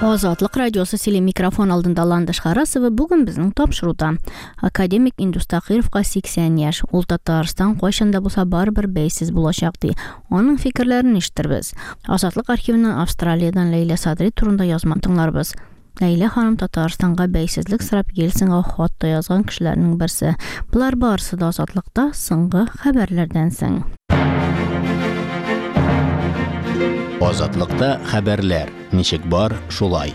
Азатлык радиосы силе микрофон алдында Ландыш Харасова бүген безнең тапшыруда. Академик Индус Тахировка 80 яшь. Ул Татарстан кайчанда булса барыбер бәйсез булачак ди. Аның фикерләрен ишетербез. Азатлык архивыннан Австралиядан Лейла Садри турында язма тыңларбыз. Лейла ханым Татарстанга бәйсезлек сорап Ельцинга хат та язган кешеләрнең берсе. Булар барысы да Азатлыкта соңгы хәбәрләрдән соң. Азатлыкта хәбәрләр. Ничек бар, шулай.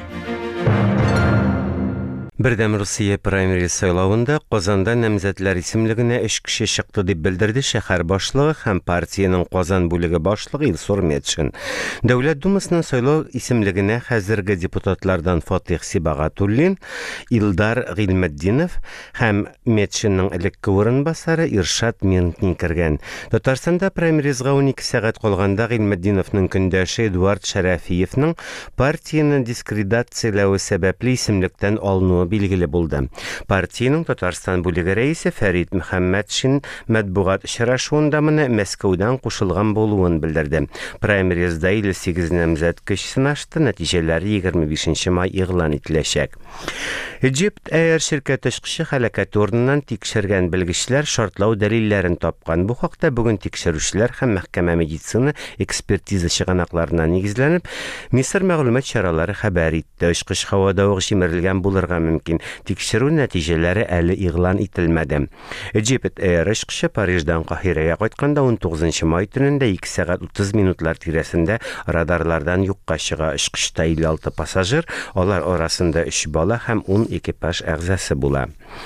Бердәм Русия праймериз сайлауында Казанда намзәтләр исемлегенә 3 кеше чыкты дип белдерде шәһәр башлыгы һәм партияның Казан бүлеге башлыгы Илсур Метшин. Дәүләт Думасының сайлау исемлегенә хәзерге депутатлардан Фатих Сибагатуллин, Илдар Гыйлметдинов һәм Метшинның элекке урынбасары Иршат Минтин кергән. Татарстанда праймеризга 12 сәгать калганда Гыйлметдиновның көндәше Эдуард Шәрәфиевның партияны дискредитацияләү сәбәпле исемлектән алынуы билгеле булды. Партияның Татарстан бүлеге рәисе Фәрит Мөхәммәтшин матбугат очрашуында моны Мәскәүдән кушылган булуын белдерде. Праймеризда 58 намзәт көч сынашты, нәтиҗәләре 25 май игълан ителәчәк. Egypt Air şirkәте тышкы һәлакәт урынынан тикшергән белгечләр шартлау дәлилләрен тапкан. Бу хакта бүген тикшерүчеләр һәм мәхкәмә медицина экспертиза чыганакларына нигезләнеп, Мисыр мәгълүмат чаралары хәбәр итте. Тышкы һавада ук җимерелгән булырга мөмкин. Тикшерү нәтиҗәләре әле игълан ителмәде. Egypt Air тышкы Париждан Каһирәгә кайтканда 19 май төнендә 2 сәгать 30 минутлар тирәсендә радарлардан юкка чыга. Тышкышта 56 пассажир, алар арасында 3 бала һәм 10 экипаж әгъзасы була.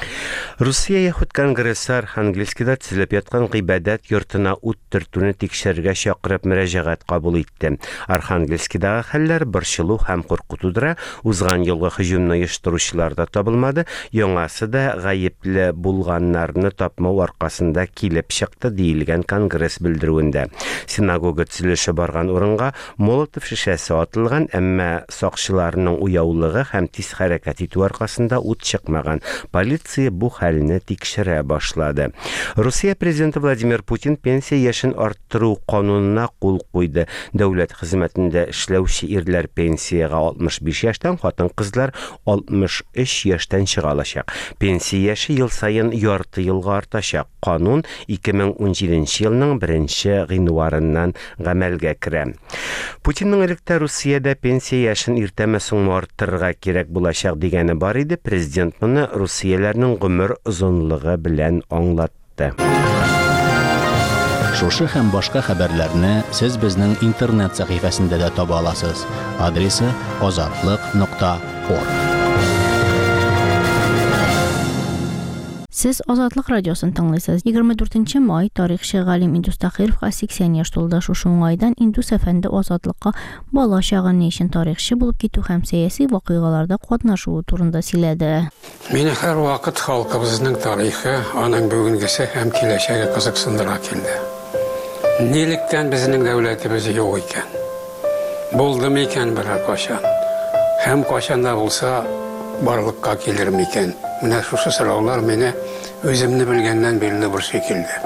Русия Яһуд конгрессы Архангельскида төзелеп яткан гыйбадәт йортына ут төртүне тикшергә чакырып мөрәҗәгать кабул итте. Архангельскидагы хәлләр борчылу һәм куркытудыра, узган елгы һөҗүмне оештыручылар да табылмады, яңасы да гаепле булганнарны тапмау аркасында килеп чыкты диелгән конгресс белдерүендә. Синагога төзелеше барган урынга молотов шишәсе атылган, әмма сакчыларның уяулыгы һәм тиз хәрәкәт итү аркасында ут чыкмаган. Полиция бу хәлне тикшерә башлады. Русия президенты Владимир Путин пенсия яшен арттыру канунына кул куйды. Дәүләт хезмәтендә эшләүче ирләр пенсияга 65 яшьтән, хатын-кызлар 63 яшьтән чыга алачак. Пенсия яше ел сайын ярты елга артачак. Канун 2017 елның 1 гыйнварыннан гамәлгә керә. Путинның электә Русиядә пенсия яшен иртәме соңмы арттырырга кирәк булачак дигәне бар иде. Президент моны русияләрнең гомер озынлыгы белән аңлатты. Шушы һәм башка хәбәрләрне сез безнең интернет сәхифәсендә дә таба аласыз. Адресы azatlyk.org. Сез Азатлык радиосын тыңлыйсыз. 24 май тарихчы галим Индус Тахировка 80 яшь тулды. Шушы уңайдан Индус әфәнде Азатлыкка бала чагы ни өчен тарихчы булып китү һәм сәяси вакыйгаларда катнашуы турында сөйләде. Мине һәр вакыт халкыбызның тарихы, аның бүгенгесе һәм киләчәге кызыксындыра килде. Нилектән безнең дәүләтебез юк икән? Булдымы икән берәр кашан? Һәм кашанда булса барлыкка килер микән? Менә шушы сораулар мине үземне белгәннән бирле борчый килде.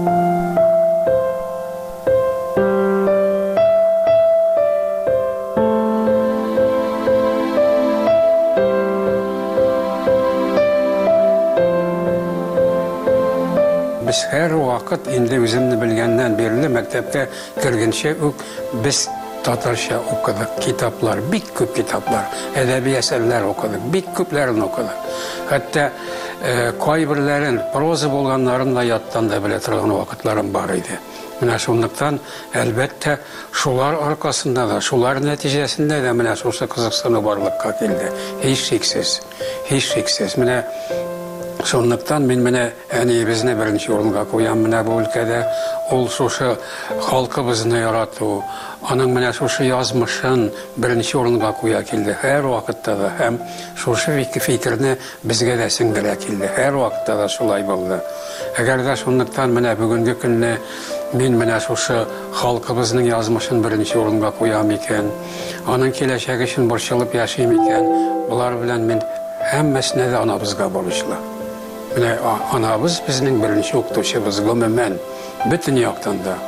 Без һәр вакыт инде үземне белгәннән бирле мәктәпкә кергәнчә үк без татарча укыдык, китаплар, бик күп китаплар, әдәби әсәрләр укыдык, бик күпләрен укыдык. Хәтта кайберләрен, проза булганнарын да яттан да белә торган вакытларым бар иде. Менә шунлыктан, әлбәттә, шулар аркасында да, шулар нәтиҗәсендә дә менә шушы кызыксыну барлыкка килде. Һич шиксез. Менә шунлыктан мин менә әниебезне беренче урынга куям менә бу өлкәдә. Ул шушы халкыбызны ярату, аның менә шушы язмышын беренче урынга куя килде. Һәр вакытта да һәм шушы фикерне безгә дә сеңдерә килде. Һәр вакытта да шулай булды. Әгәр дә шунлыктан менә бүгенге көнне мин менә шушы халкыбызның язмышын беренче урынга куям икән, аның киләчәге өчен борчылып яшим икән, булар белән мин һәммәсенә дә анабызга бурычлы. Менә анабыз безнең беренче укытучыбыз гомумән бөтен яктан да.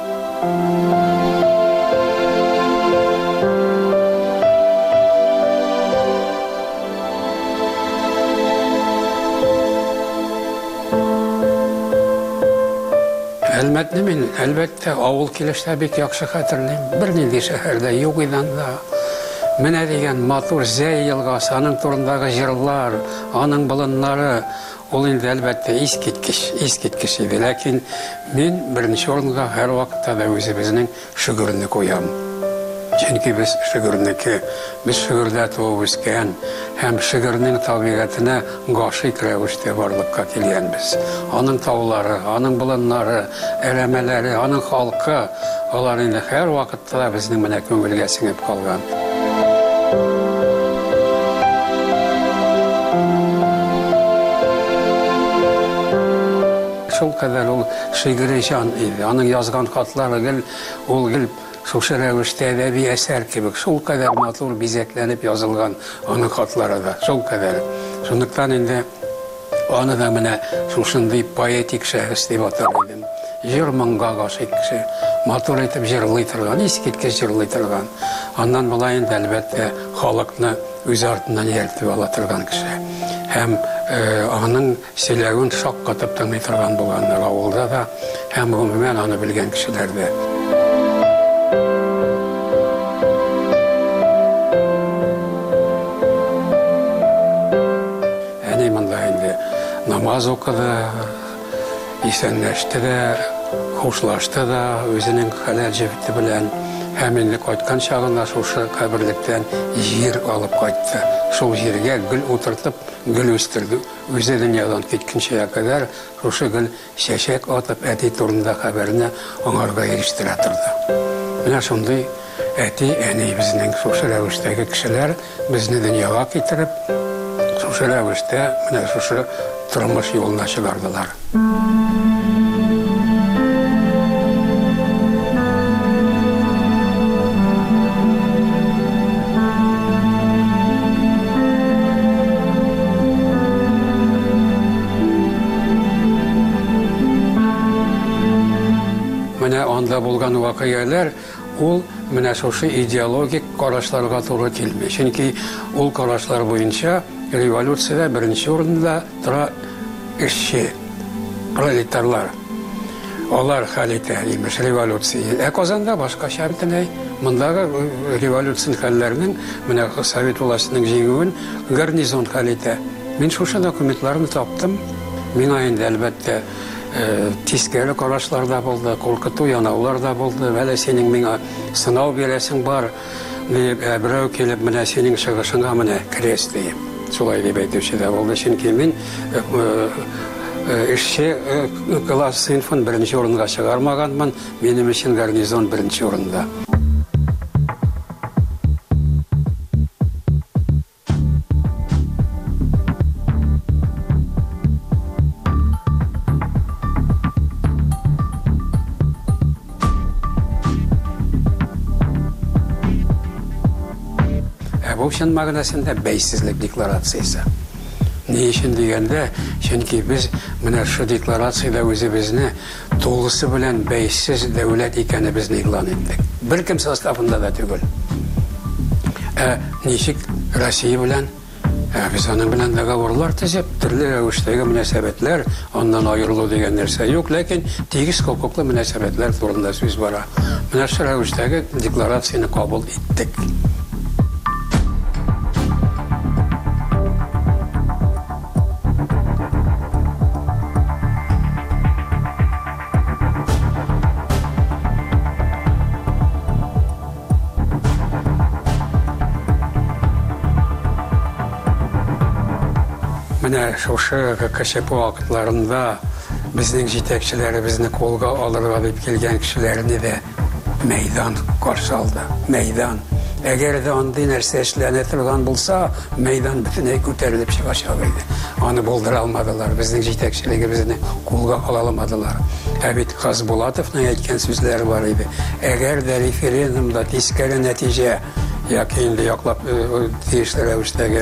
Хөрмәтле мин, әлбәттә, авыл килештә бик яхшы хәтерлим. Бернинди шәһәрдә юк иде анда. Менә дигән матур Зәй елгасы, аның турындагы җырлар, аның болыннары, ул инде әлбәттә искиткеч иде. Ләкин мин беренче урынга һәр вакытта да үзебезнең шигырьне куям. Чөнки без шигырьдә туып үскән һәм шигырьнең табигатына гашыйк рәвештә барлыкка килгәнбез. Аның таулары, аның болыннары, әрәмәләре, аның халкы, алар инде һәр вакытта да безнең менә күңелгә сеңеп калган. Шул кадәр ул шигырь җан иде. Аның язган хатлары ул шушы рәвештә әдәби әсәр кебек, шул кадәр матур бизәкләнеп язылган аның хатлары да, шул кадәр. Шундыктан инде аны да менә шушындый поэтик шәхес дип атар идем. Җыр моңга гашыйк кеше, матур итеп җырлый торган, искиткеч җырлый торган. Аннан болай инде әлбәттә халыкны үз артыннан ияртеп ала торган кеше. Һәм аның сөйләвен шаккатып тыңлый торган булганнар авылда да, һәм гомумән аны белгән кешеләр дә. Әни монда инде намаз укыды, исәнләште дә, хушлашты да үзенең хәләл җефте белән. Һәм инде кайткан чагында шушы каберлектән җир алып кайтты. Шул җиргә гөл утыртып, гөл үстерде. Үзе дөньядан киткәнчә кадәр шушы гөл чәчәк атып әти турында хәбәрне аңарга ирештерә торды. Менә шундый әти, әни безнең шушы рәвештәге кешеләр безне дөньяга китереп, шушы рәвештә менә шушы тормыш юлына чыгардылар. Менә анда булган вакыйгалар ул менә шушы идеологик карашларга туры килми. Чөнки ул карашлар буенча революциядә беренче урында тора эшче, пролетарлар. Алар хәл итә имеш революция. Казанда башкача бөтенләй. Мондагы революция хәлләренең менә Совет властының җиңүен гарнизон хәл итә. Мин шушы документларны таптым. Миңа инде әлбәттә тискәре карашлар да булды, куркыту янаулар да булды. Вәлә синең миңа сынау бирәсең бар, дип берәү килеп менә синең чыгышыңа менә крест дип. Шулай дип әйтүче дә булды. Чөнки мин эшче класс сыйныфын беренче урынга чыгармаганмын. Минем өчен гарнизон беренче урында. Бу чын мәгънәсендә бәйсезлек декларациясе. Ни өчен дигәндә, чөнки без менә шу декларациядә үзебезне тулысы белән бәйсез дәүләт икәнебезне игълан иттек. Беркем составында да түгел. Ничек Россия белән без аның белән договорлар төзеп, төрле рәвештәге мөнәсәбәтләр, аннан аерылу дигән нәрсә юк, ләкин тигез хокуклы мөнәсәбәтләр турында сүз бара. Менә шу рәвештәге декларацияны кабул иттек. Менә шушы КЧП вакытларында безнең җитәкчеләре безне колга алырга дип килгән кешеләрне дә мәйдан каршы алды. Мәйдан. Әгәр дә андый нәрсә эшләнә торган булса, мәйдан бөтенләй күтәрелеп чыгачак иде. Аны булдыра алмадылар. Безнең җитәкчелегебезне колга ала алмадылар. Бит Хасбулатовның әйткән сүзләре бар иде. Әгәр дә референдумда тискәре нәтиҗә яки инде яклап тиешле рәвештәге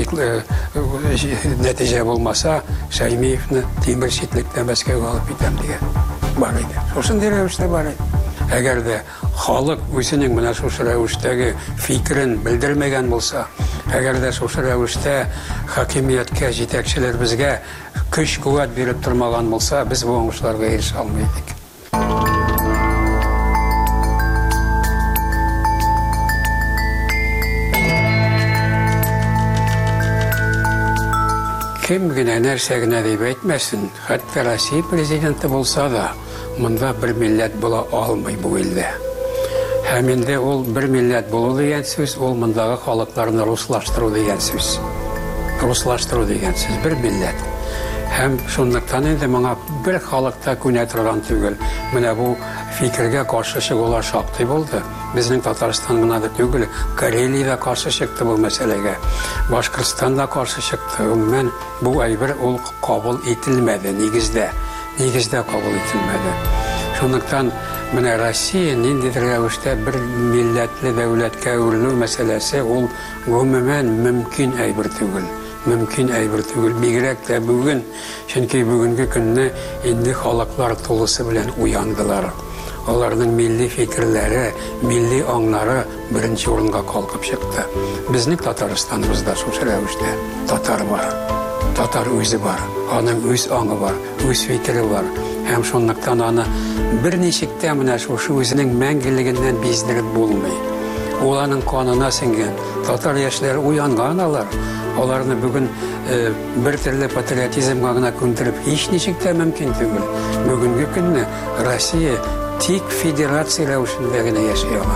нәтиҗә булмаса, Шәймиевне тимер читлектән Мәскәүгә алып китәм дигән бар иде. Шушындый рәвештә бар иде. Әгәр дә халык үзенең менә шушы рәвештәге фикерен белдермәгән булса, әгәр дә шушы рәвештә хакимияткә, җитәкчеләр безгә көч-куәт биреп тормаган булса, без бу уңышларга ирешә алмый идек. Кем генә нәрсә генә дип әйтмәсен, хәтта Россия президенты булса да, монда бер милләт була алмый бу илдә. Һәм инде ул бер милләт булу дигән сүз, ул мондагы халыкларны руслаштыру дигән сүз. Руслаштыру дигән сүз, бер милләт. Һәм шунлыктан инде моңа бер халыкта күнә торган түгел. Менә бу фикергә каршы чыгулар шактый булды. Безнең Татарстан гына да түгел, Карелиядә каршы чыкты бу мәсьәләгә. Башкортстанда каршы чыкты. Мен бу әйбер ул кабул ителмәде нигездә. Нигездә кабул ителмәде. Шунлыктан менә Россия ниндидер рәвештә бер милләтле дәүләткә әверелү мәсьәләсе ул гомумән мөмкин әйбер түгел. Мөмкин әйбер түгел. Бигрәк тә бүген, чөнки бүгенге көнне инде халыклар тулысы белән уяндылар. Аларның милли фикерләре, милли аңлары беренче урынга калкып чыкты. Безнең Татарстаныбызда шушы рәвештә татар бар. Татар үзе бар. Аның үз аңы бар, үз фикере бар. Һәм шунлыктан аны берничек тә менә шушы үзенең мәңгелегеннән биздереп булмый. Ул аның канына сеңгән. Татар яшьләре уянган алар. Аларны бүген бер төрле патриотизмга гына күндереп һич ничек тә мөмкин түгел. Бүгенге көнне Россия тик федерация рәвешендә генә яши ала.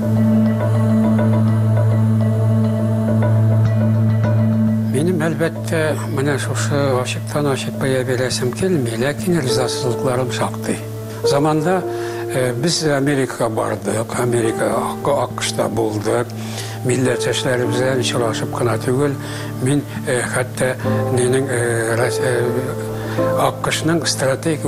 Минем әлбәттә менә шушы ачыктан-ачык бая бирәсем килми, ләкин ризасызлыкларым шактый. Заманда без Америкага бардык, АКШта булдык. Милләттәшләребез белән очрашып кына түгел, мин хәтта нинең АКШның стратегик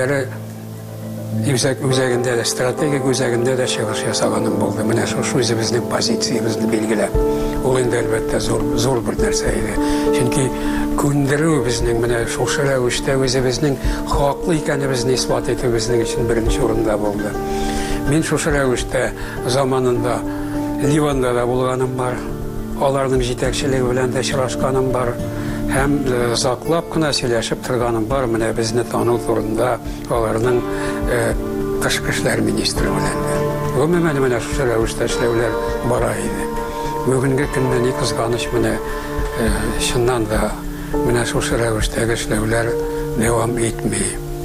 үзәгендә дә, стратегик үзәгендә дә чыгыш ясаганым булды. Менә шушы үзебезнең позициябезне билгеләп. Ул инде әлбәттә зур бер нәрсә иде. Чөнки күндерү безнең менә шушы рәвештә үзебезнең хаклы икәнебезне исбат итү безнең өчен беренче урында булды. Мин шушы рәвештә заманында Ливанда да булганым бар, аларның җитәкчелеге белән дә очрашканым бар, һәм заклап кына сөйләшеп торганым бар, менә безне тану турында аларның тышкы эшләр министры белән дә. Гомумән менә шушы рәвештә эшләүләр бара иде. Бүгенге көндә ни кызганыч менә чыннан да менә шушы рәвештәге эшләүләр дәвам итми.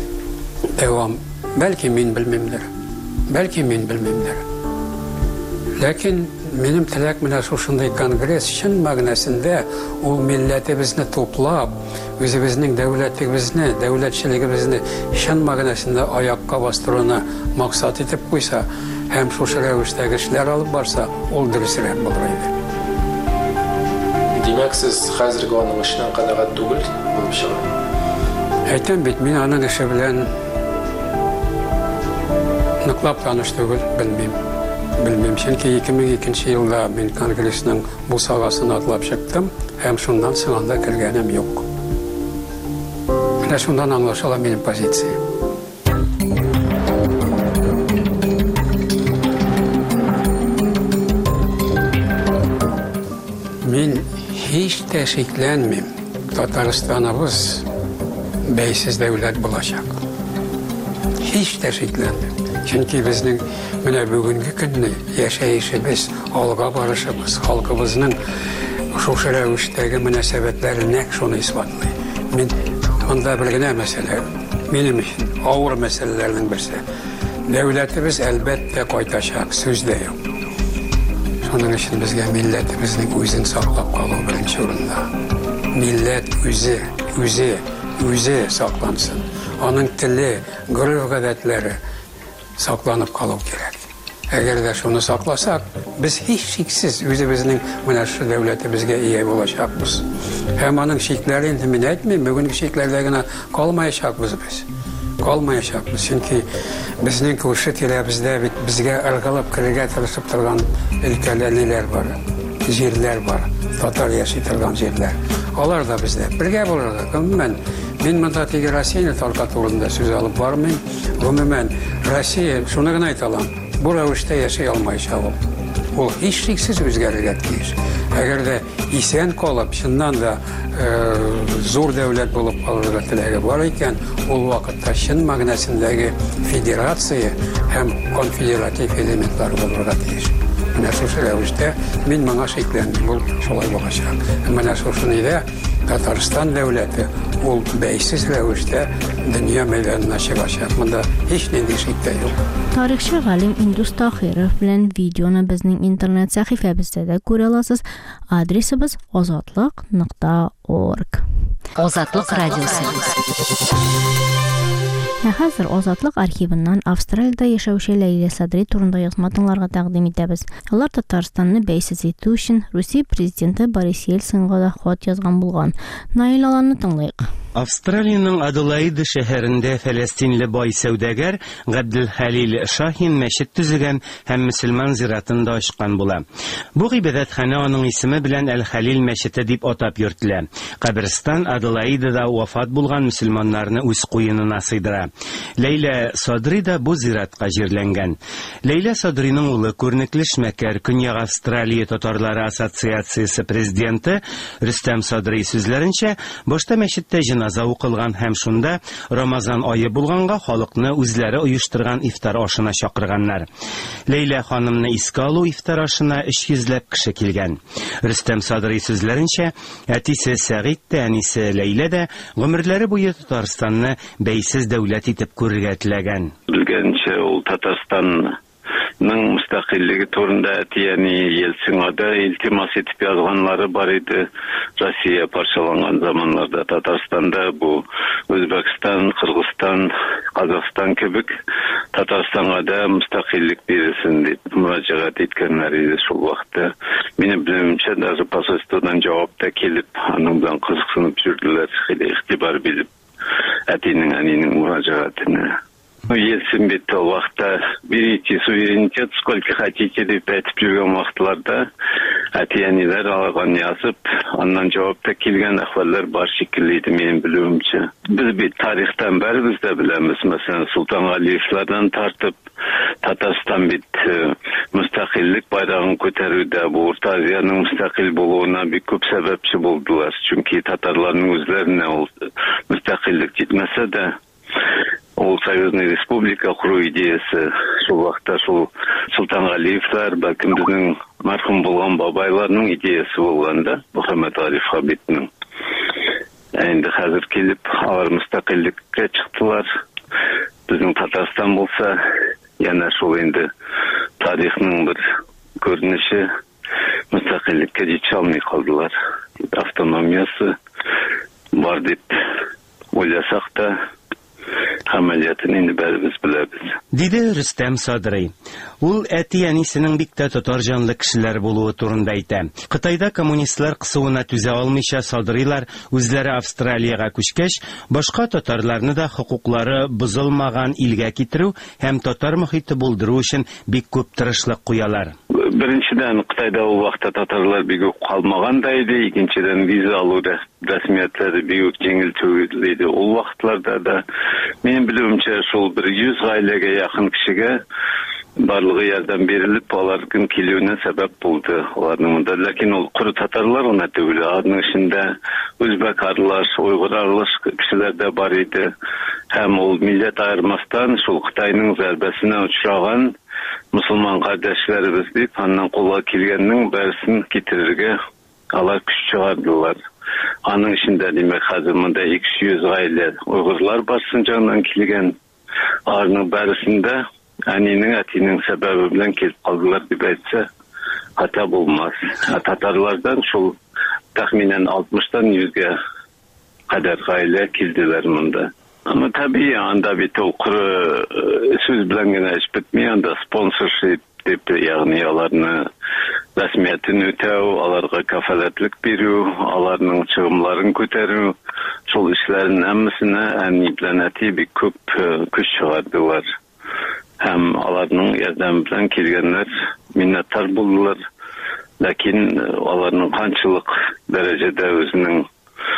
Бәлки мин белмимдер. Ләкин минем теләк менә шушындай конгресс чын мәгънәсендә ул милләтебезне туплап, үзебезнең дәүләтебезне, дәүләтчелегебезне чын мәгънәсендә аякка бастыруны максат итеп куйса, һәм шушы рәвештәге эшләр алып барса, ул дөресрәк булыр иде. Димәк, сез хәзерге аның эшеннән канәгать түгел булып чыга. Әйтәм бит, мин аның эше белән ныклап таныш түгел, Белмим, чөнки 2002 елда мин конгрессның бу сагасын атлап чыктым, һәм шуннан соң анда кергәнем юк. Менә шундан аңлашыла минем позиция. Мин һич тә шикләнмим. Татарстаныбыз бәйсез дәүләт булачак. Һич тә шикләнмим. Чөнки безнең менә бүгенге көнне яшәешебез, алга барышыбыз, халкыбызның шушы рәвештәге мөнәсәбәтләре нәкъ шуны исбатлый. Мин анда бер генә мәсьәлә, минем өчен авыр мәсьәләләрнең берсе. Дәүләтебез әлбәттә кайтачак, сүз дә юк. Шуның өчен безгә милләтебезнең үзен саклап калу беренче урында. Милләт үзе саклансын. Аның теле, гореф-гадәтләре сакланып калу кирәк. Әгәр дә шуны сакласак, без һич шиксез үзебезнең менә шу дәүләтебезгә ия булачакбыз. Һәм аның шикләре инде мин әйтмим, бүгенге шикләрдә генә калмаячакбыз без. Чөнки безнең күрше-тирәбездә бит безгә ыргылып кирергә тырышып торган өлкәләр бар, җирләр бар, татар яши торган җирләр. Алар да бездә бергә булырга. Гомумән мин монда тик Россияны таркату турында сүз алып бармыйм. Гомумән Россия, шуны гына әйтәләм, бу рәвештә яши алмаячак ул. ул һичшиксез үзгәрергә тиеш. Әгәр дә исән калып, чыннан да зур дәүләт булып калырга теләге бар икән, ул вакытта чын мәгънәсендәге федерация һәм конфедератив элементлар булырга тиеш. Менә шушы рәвештә мин моңа шикләндем, ул шулай булачак. Менә шушында Татарстан дәүләте ул бәйсез рәвештә дөнья мәйданына чыгачак. Монда һич нинди шик тә юк. Тарихчы галим Индус Тахиров белән видеоны безнең интернет сәхифәбездә дә күрә аласыз. Адресыбыз озатлык.org. Азатлык радиосы. Хәзер Азатлык архивыннан Австралиядә яшәүче Ләйлә Садри турында язма тыңларга тәкъдим итәбез. Алар Татарстанны бәйсез итү өчен Русия президенты Борис Ельцинга да хат язган булган. Наил аларны тыңлыйк. Австралиянең Аделаида шәһәрендә фәләстинле бай сәүдәгәр Габделхәлил Шахин мәчет төзегән һәм мөселман зиратында ачкан була. Бу гыйбадәтханә аның исеме белән Әл-Хәлил мәчете дип атап йөртелә. Каберстан Аделаидада вафат булган мөселманнарны үз куенына сыйдыра. Ләйлә Садри да бу зиратка җирләнгән. Ләйлә Садриның улы күренекле эшмәкәр Көньяк Австралия татарлары ассоциациясе президенты Рөстәм Садри сүзләренчә, башта мәчеттә җиназа укылган һәм шунда Рамазан айы булганга халыкны үзләре оештырган ифтар ашына чакырганнар. Ләйлә ханымны искә алу ифтар ашына 300 кеше килгән. Рөстәм Садри сүзләренчә, әтисе Сәгыйд тә, әнисе Ләйлә дә гомерләре буе Татарстанны бәйсез дәүләт итеп күрергә теләгән. Белгәнчә ул Татарстанның мустақиллиги турында әтияни Ельцинга илтимас итеп язганлары бар иде. Россия парчаланган заманларда Татарстанда бу Өзбекстан, Кыргызстан, Казакстан кебек Татарстанга да мустақиллик бирсен дип мөрәҗәгать иткәннәр иде шул вакытта. Минем белемчә, даже посольстводан җавап та килеп, аның белән кызыксынып жүрделәр, игътибар биреп әтинең мөрәҗәгатенә. Ельцин бит ул вакытта берите суверенитет сколько хотите дип әйтеп жүргән вакытларда әтияниләр алган язып, аннан җавап та килгән әхваллар бар шикелле иде минем белүемчә. Без бит тарихтан бәрбез дә беләмез, мәсәлән, Султан Галиевлардан тартып Татарстан бит мустақиллик байрагын күтәрүдә бу Урта Азияның мустақил булуына бик күп сәбәпче булдылар. Чөнки татарларның үзләренә ул мустақиллик җитмәсә дә ул Союзный Республика құру идеясы шул вакытта шул Султан Галиевлар, бәлкем безнең мәрхүм булган бабайларның идеясы булганда, Мөхәммәд Ариф Хабибның. Инде хәзер килеп, алар мустақилликкә чыктылар. Безнең Татарстан булса, яна шул инде тарихның бер күренеше, мустақилликкә җитә алмый калдылар. Автономиясы бар дип уйласак та, Хамалиятын инде бәрбез беләбез. Диде Рөстәм Садри. Ул әти-әнисенең бик тә татар җанлы кешеләр булуы турында әйтә. Кытайда коммунистлар кысуына түзә алмыйча Садрилар үзләре Австралиягә күчкәч, башка татарларны да хокуклары бозылмаган илгә китерү һәм татар мөхите булдыру өчен бик күп тырышлык куялар. Беренчедән, Кытайда ул вакытта татарлар бик үк калмаган да иде, икенчедән виза алу рәсмиятләре бик үк җиңел түгел иде. Ул вакытларда да минем белүемчә шул 100 гаиләгә якын кешегә барлыгы ярдәм бирелеп, аларның килүенә сәбәп булды. Аларның монда, ләкин ул куры татарлар гына түгел, аның эчендә үзбәк арлаш, уйгыр арлаш кешеләр дә бар иде. Һәм ул милләт аермастан шул Кытайның зәрбәсенә очраган мусулман кардәшләребез дип, аннан кулга килгәннең бәрсен китерергә алар көч чыгардылар. Аның эчендә димәк хәзер монда 200 гаилә уйгырлар барсын җаннан килгән. Аларның бәрсендә әтинең сәбәбе белән килеп калдылар дип әйтсә, хата булмас. Татарлардан шул тәхминән 60-тан 100-гә кадәр гаилә килделәр монда. Ama tabii anda bir tolkuru söz bilen gene hiç bitmiyor. Anda sponsorship deyip yani alarını resmiyetini ötev, alarga kafaletlik biriyor, alarının çıgımlarını köteriyor. Sol işlerin hemmisine en ipleneti bir küp küç çıkardılar. Hem alarının yerden bilen kelgenler minnettar buldular. Lakin alarının kançılık derecede özünün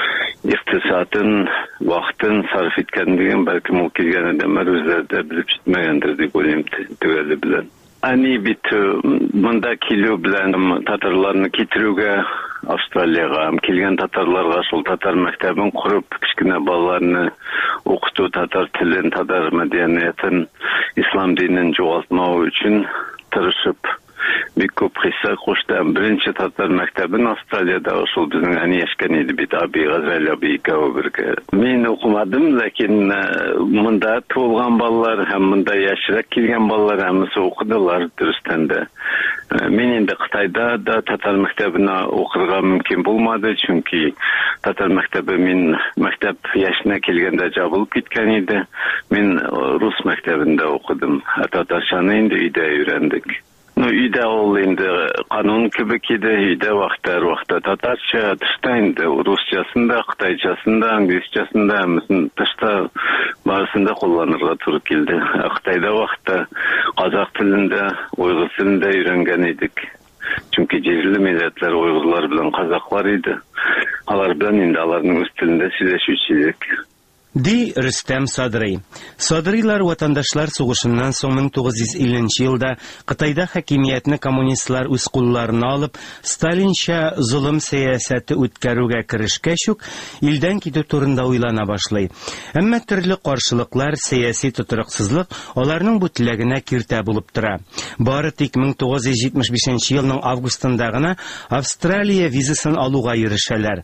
iktisatın, vaxtın sarf etkenliğin belki o kelgen edemler özleri de bilip gitmeyendir diye koyayım tüveli bilen. Ani bit bunda kilo bilen Tatarlarını kitiruga Австралияга келген татарларга шул татар мәктәбен курып, кичкенә балаларны укыту, татар телен, татар мәдәниятен, ислам динен жоғалтмау өчен тырышып, бик күп хисса куштым. Беренче татар мәктәбен Австралиядә шул безнең әни яшкән иде бит, Аби Газали Аби икәү бергә. Мин укымадым, ләкин монда туылган балалар һәм монда яшьрәк килгән балалар һәммәсе укыдылар дөрестән дә. Мен инде Кытайда да татар мәктәбенә укырга мөмкин булмады, чөнки татар мәктәбе мин мәктәп яшенә килгәндә жабылып киткән иде. Мин рус мәктәбендә укыдым. Татарчаны инде өйдә өйрәндек. Өйдә ул инде канун кебек иде, өйдә вакыт татарча, тышта инде русчасында, кытайчасында, англисчасында, һәммәсен тышта барысында кулланырга туры килде. Кытайда вакытта казак телендә, уйгыр телендә өйрәнгән идек. Чөнки җирле милләтләр уйгырлар белән казаклар иде. Алар белән инде аларның үз телендә сөйләшүче идек. Ди Рөстәм Садрый. Садрыйлар ватандашлар сугышыннан соң 1950 елда Кытайда хакимиятне коммунистлар үз кулларына алып, Сталинча зулым сәясәте үткәрүгә керешкәч үк, илдән китү турында уйлана башлый. Әмма төрле каршылыклар, сәяси тотрыксызлык аларның бу теләгенә киртә булып тора. Бары тик 1975 елның августында гына Австралия визасын алуга ирешәләр.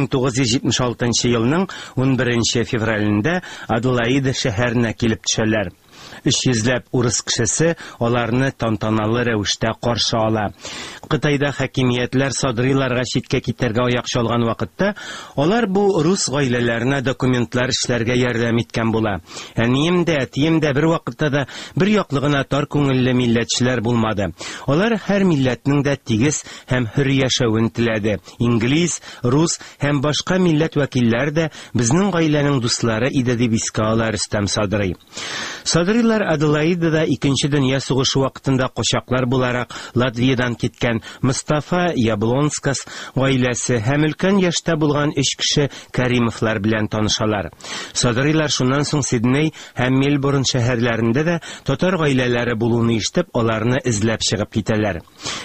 1976 елның 11 февраль Аделаида шәһәренә килеп төшәләр. 300 урыс кешесе аларны тантаналы рәвештә каршы ала. Кытайда хакимиятләр Садрыйларга читкә китәргә аяк чалган вакытта, алар бу рус гаиләләренә документлар эшләргә ярдәм иткән була. Әнием дә, әтием дә бер вакытта да бер яклыгына тар күңелле милләтчеләр булмады. Алар һәр милләтнең дә тигез һәм хөр яшәвен теләде. Инглиз, рус һәм башка милләт вәкилләре дә безнең гаиләнең дуслары иде дип искә ала Рөстәм Садрый. Садрыйлар Аделаидада 2нче дөнья сугышы вакытында кочаклар буларак Латвиядан киткән Мустафа Яблонскас гаиләсе һәм өлкән яшьтә булган 3 кеше Кәримовлар белән танышалар. Садрыйлар шуннан соң Сидней һәм Мельбурн шәһәрләрендә дә татар гаиләләре булуны ишетеп, аларны эзләп чыгып китәләр.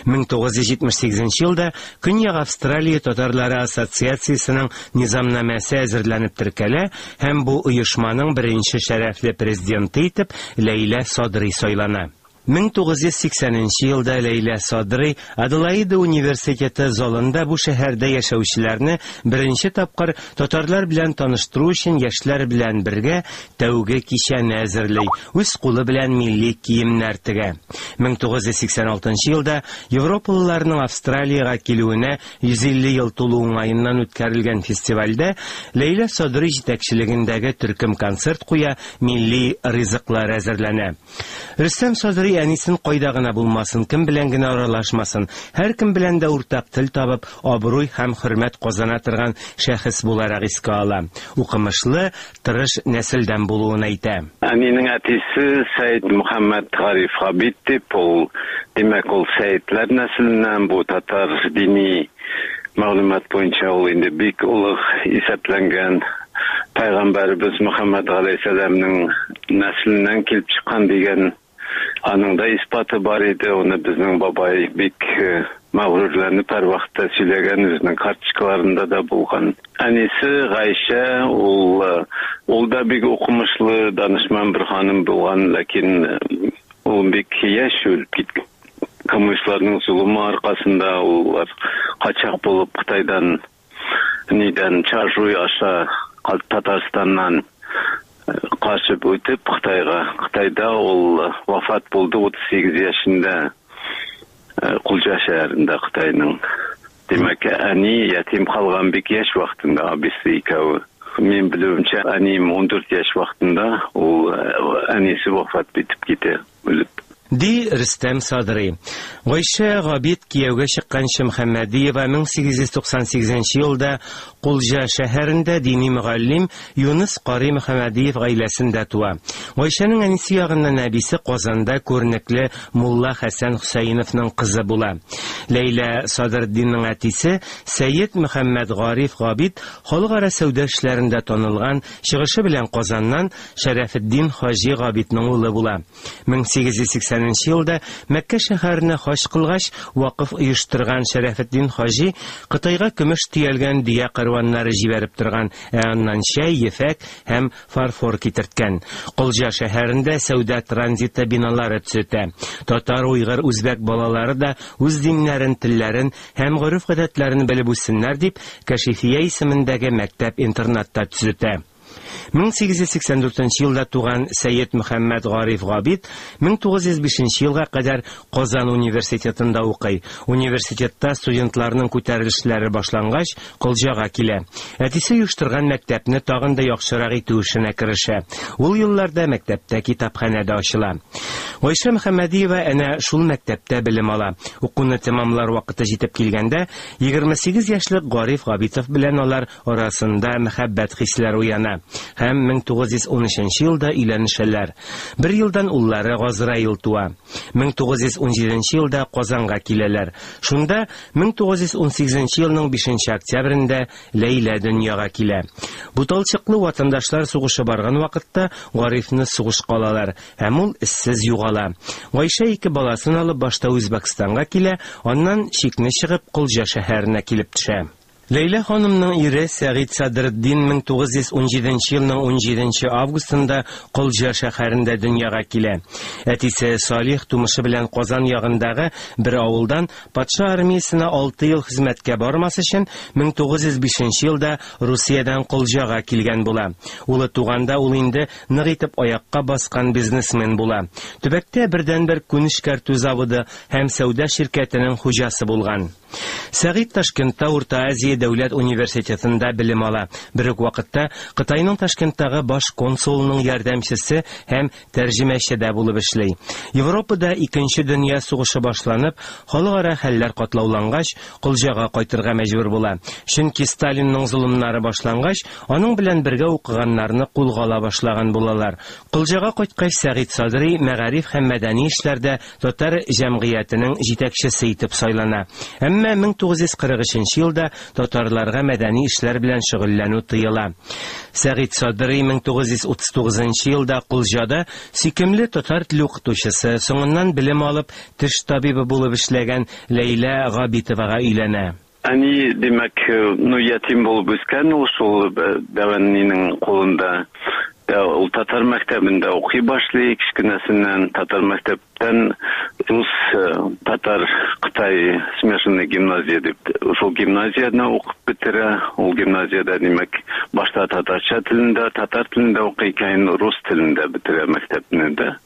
1978 елда Көньяк Австралия татарлары ассоциациясенең низамнамәсе әзерләнеп теркәлә һәм бу оешманың беренче шәрәфле президенты итеп Ләйлә Садрый сайлана. 1980 елда Ләйлә Садрый Аделаида университеты залында бу шәһәрдә яшәүчеләрне беренче тапкыр татарлар белән таныштыру өчен яшьләр белән бергә тәүге кичәне әзерләй, үз кулы белән милли киемнәр тегә. 1986 елда Европалыларның Австралиягә килүенә 150 ел тулу уңаеннан үткәрелгән фестивальдә Ләйлә Садрый җитәкчелегендәге төркем концерт куя, милли ризыклар әзерләнә. Рөстәм Садрый әнисен кайда гына булмасын, кем белән генә аралашмасын, һәр кем белән дә уртак тел табып, абруй һәм хөрмәт казана торган шәхес буларак искә ала. Укымышлы, тырыш нәселдән булуын әйтә. Әнинең әтисе Сәйд Мөхәммәд Гариф Габит дип, ул димәк ул Сәйдләр нәселеннән, бу татар дини мәгълүмат буенча ул инде бик улуг исәпләнгән Пәйгамбәрбез Мөхәммәд алейһиссәламның нәселеннән килеп чыккан дигән аның да испаты бар иде. Оны безнең бабай бик мәгърурланып һәр вакытта сөйләгән, үзенең карточкаларында да булган. Әнисе Гайша, ул да бик укымышлы, данышман бер ханым булган, ләкин ул бик яшь үлеп киткән. Коммунистларның зулымы аркасында улар качак булып Кытайдан Чаржуй аша Татарстаннан качып үтеп Кытайда ул вафат булды 38 яшендә Кулжа шәһәрендә Кытайның. Димәк, әни ятим калган бик яшь вакытында, абисе икәү. Мен белүемчә, әнием 14 яшь вакытында ул әнисе вафат итеп китә, үлеп. Ди Рөстәм Садрый. Гайша Габит кияүгә чыккан Мөхәммәдиева 1898 елда Кулжа шәһәрендә дини мөгаллим Юныс Кари Мөхәммәдиев гаиләсендә туа. Гайшаның әнисе ягыннан әбисе Казанда күренекле Мулла Хәсән Хусейновның кызы була. Ләйлә Садрдинның әтисе Сәйд Мөхәммәд Гариф Габит халыкара сәүдә эшләрендә танылган, чыгышы белән Казаннан Шәрәфетдин Хаҗи Габитның улы була. 1880 1980 елда Мәккә шәһәренә хаҗ кылгач, вакыф оештырган Шәрәфетдин хаҗи Кытайга көмеш төялгән дөя кәрваннары җибәреп торган, аннан чәй, ефәк һәм фарфор китерткән. Кулҗа шәһәрендә сәүдә транзиты биналары төзетә. Татар, уйгыр, үзбәк балалары да үз диннәрен, телләрен һәм гореф-гадәтләрен белеп үссеннәр дип, Кашифия исемендәге мәктәп-интернатта төзетә. 1884 елда туган Сәйет Мөхәммәд Гариф Габид 1905 елга кадәр Казан университетында укый. Университетта студентларның күтәрелешләре башлангач, Кулҗага килә. Әтисе оештырган мәктәпне тагын да яхшырак итү эшенә керешә. Ул елларда мәктәптә китапханәдә ачыла. Гайша Мөхәммәдиева әнә шул мәктәптә белем ала. Укуны тәмамлар вакыты җитеп килгәндә, 28 яшьлек Гариф Габитов белән алар арасында мәхәббәт хисләре уяна. Һәм 1913 елда өйләнешәләр. Бер елдан уллары Газраил туа. 1917 елда Казанга киләләр. Шунда 1918 елның 5 октябрендә Ләйлә дөньяга килә. Буталчыклы ватандашлар сугышы барган вакытта Гарифны сугышка алалар, һәм ул эшсез югала. Гайша 2 баласын алып башта Үзбәкстанга килә, аннан чикне чыгып Кулҗа шәһәренә килеп төшә. Ләйлә ханымның ире Сәгыйть Садретдин 1917 елның 17 августында Кулҗа шәһәрендә дөньяга килә. Әтисе Салих тумышы белән Казан ягындагы бер авылдан патша армиясенә 6 ел хезмәткә бармас өчен 1905 елда Русиядән Кулҗага килгән була. Улы туганда ул инде нык итеп аякка баскан бизнесмен була. Төбәктә бердән-бер күнеш кәртү заводы һәм сәүдә ширкәтенең хуҗасы булган. Сәгыйть Ташкентта Урта Азия дәүләт университетында белем ала. Бер үк вакытта Кытайның Ташкенттагы баш консулының ярдәмчесе һәм тәрҗемәче дә булып эшли. Европада 2нче дөнья сугышы башланып, халыкара хәлләр катлаулангач, Кулҗага кайтырга мәҗбүр була. Чөнки Сталинның зулымнары башлангач, аның белән бергә укыганнарны кулга ала башлаган булалар. Кулҗага кайткач, Сәгыйть Садри мәгариф һәм мәдәни эшләрдә татар җәмгыятенең җитәкчесе итеп сайлана. Әмма 1943 елда татарларга мәдәни эшләр белән шөгыльләнү тыела. Сәгыйть Садри 1939 елда Кулҗада сөйкемле татар теле укытучысы, соңыннан белем алып, теш табибы булып эшләгән Ләйлә Габитовага өйләнә. Они, демәк, ятим булып үскән, ул шул дәвәннинең кулында. Ул татар мәктәбендә укый башлый, кичкенәсеннән татар мәктәптән рус, татар, Кытай смешанный гимназия дип, шул гимназияны укып бетерә. Ул гимназияда, демәк, башта татарча телендә, татар телендә укый, кәйин рус телендә бетерә мәктәпне дә.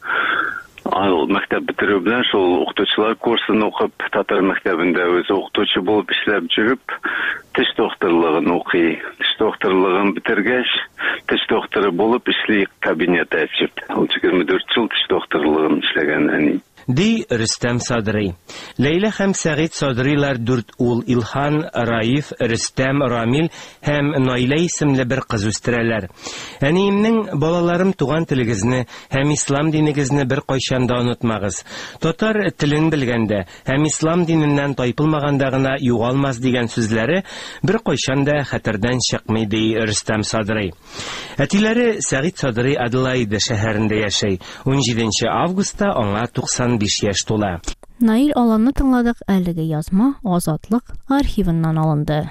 Ал мәктәп бетерү белән шул укытучылар курсын укып, татар мәктәбендә үзе укытучы булып эшләп жүрүп, теш докторлыгын укый. Теш докторлыгын бетергәч, теш докторы булып эшли кабинет ачып. Ул 24 ел теш докторлыгын эшләгән әни. Ди Рөстәм Садри. Ләйлә һәм Сәгыйть Садрилар 4 ул Илхан, Раиф, Рөстәм, Рамил һәм Наилә исемле бер кыз үстерәләр. Әниемнең балаларым туган телегезне һәм ислам динегезне бер кайчан да онытмагыз. Татар телен белгәндә һәм ислам диненнән тайпылмаганда гына югалмас дигән сүзләре бер кайчан да хәтердән чыкмый, ди Рөстәм Садри. Әтиләре Сәгыйть Садри Аделаида шәһәрендә яшәй. 17 августта аңа 95 яшь тула. Наил Аланны тыңладык, әлеге язма Азатлык архивыннан алынды.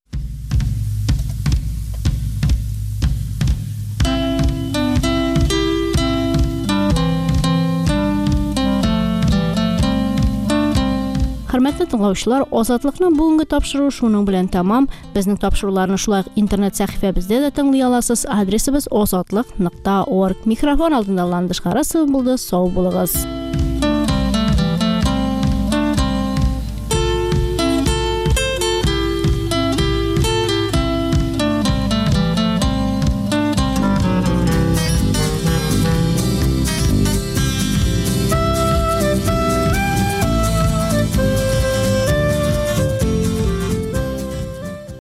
Хөрмәтле тыңлаучылар, Азатлыкның бүгенге тапшыруы шуның белән тәмам. Безнең тапшыруларны шулай интернет сәхифәбездә дә тыңлый аласыз. Адресыбыз azatlык.org. Микрофон алдында Ландыш Харасова булды. Сау булыгыз.